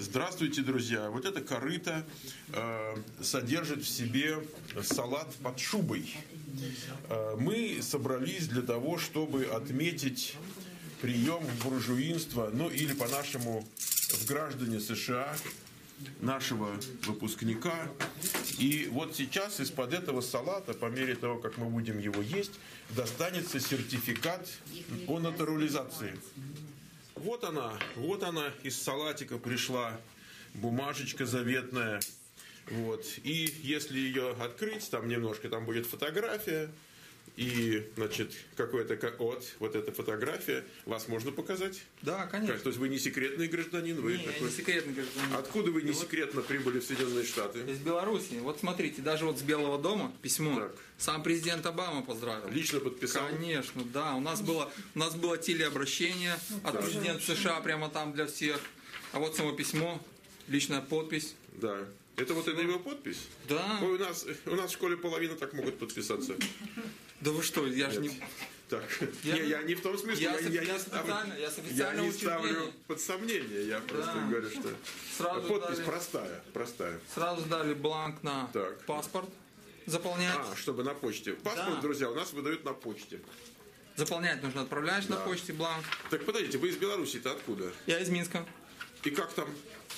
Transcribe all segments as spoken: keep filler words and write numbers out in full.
Здравствуйте, друзья! Вот это корыто э, содержит в себе салат под шубой. Э, мы собрались для того, чтобы отметить прием в буржуинство, ну или по-нашему в граждане США, нашего выпускника. И вот сейчас из-под этого салата, по мере того, как мы будем его есть, достанется сертификат о натурализации. Вот она, вот она из салатика пришла бумажечка заветная. Вот. И если ее открыть, там немножко там будет фотография. И, значит, какой-то вот, вот эта фотография. Вас можно показать? Да, конечно. Как, то есть вы не секретный гражданин? Вы не, такой... я не секретный гражданин. Откуда вы не секретно прибыли в Соединенные Штаты? Из Беларуси. Вот смотрите, даже вот с Белого дома письмо. Так. Сам президент Обама поздравил. Лично подписал? Конечно, да. У нас было, у нас было телеобращение от да. президента США прямо там для всех. А вот само письмо, личная подпись. Да. Это вот это его подпись? Да. Ой, у нас, у нас в школе половина так могут подписаться. Да вы что, я же не... Так, я, не, я не в том смысле, я, я, я, я, не, ставлю, я, я не ставлю под сомнение, я просто да. говорю, что сразу подпись дали, простая, простая. Сразу дали бланк на так. паспорт заполнять. А, чтобы на почте. Паспорт, да. друзья, у нас выдают на почте. Заполнять нужно, отправляешь да. на почте бланк. Так, подождите, вы из Беларуси-то откуда? Я из Минска. И как там?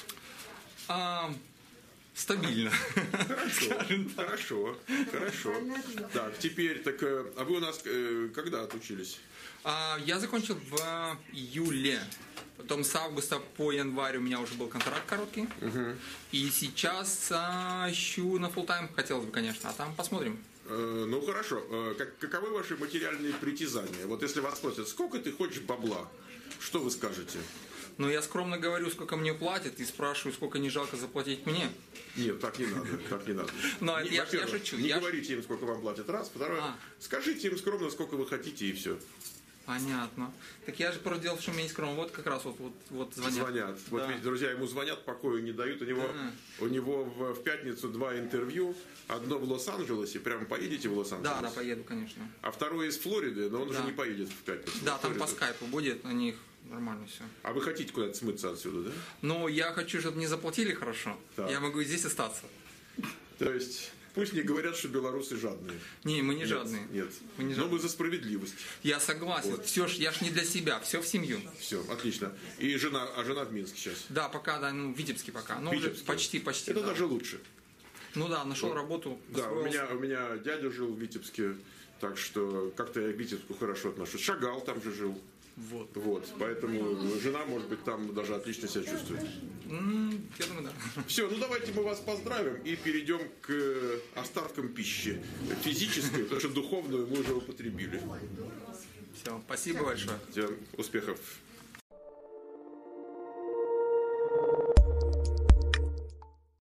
А... Стабильно. Хорошо, хорошо, хорошо. Так, теперь, так, а вы у нас э, когда отучились? А, я закончил в июле. Потом с августа по январь у меня уже был контракт короткий. Угу. И сейчас а, ищу на фулл-тайм, хотелось бы, конечно, а там посмотрим. Э, ну хорошо, э, как, каковы ваши материальные притязания? Вот если вас спросят, сколько ты хочешь бабла, что вы скажете? Ну, я скромно говорю, сколько мне платят, и спрашиваю, сколько не жалко заплатить мне. Нет, так не надо, так не надо. Но не, я, я шучу. Не я говорите им, сколько вам платят, раз. Второе, а. скажите им скромно, сколько вы хотите, и все. Понятно. Так я же просто делал, что у меня не скромно. Вот как раз вот, вот, вот звонят. Звонят. Да. Вот видите, друзья, ему звонят, покою не дают. У него, да. у него в, в пятницу два интервью. Одно в Лос-Анджелесе. Прямо поедете в Лос-Анджелес? Да, да, поеду, конечно. А второе из Флориды, но он да. уже не поедет в пятницу. Да, там по скайпу будет, у них нормально все. А вы хотите куда-то смыться отсюда, да? Ну, я хочу, чтобы мне заплатили хорошо. Так. Я могу и здесь остаться. То есть... Пусть не говорят, что белорусы жадные. Не, мы не нет, жадные. Нет. Мы не жадные. Но мы за справедливость. Я согласен. Вот. Все ж, я ж не для себя, все в семью. Все, отлично. И жена, а жена в Минске сейчас? Да, пока, да, ну, в Витебске пока. Ну, уже почти, почти. Это да. даже лучше. Ну да, нашел вот. работу. Да, у меня, у меня дядя жил в Витебске, так что как-то я к Витебску хорошо отношусь. Шагал там же жил. Вот. Вот. Поэтому жена, может быть, там даже отлично себя чувствует. Mm, я думаю, да. Все, ну давайте мы вас поздравим и перейдем к остаткам пищи. Физической, потому что духовную мы уже употребили. Все, спасибо большое. Всем успехов.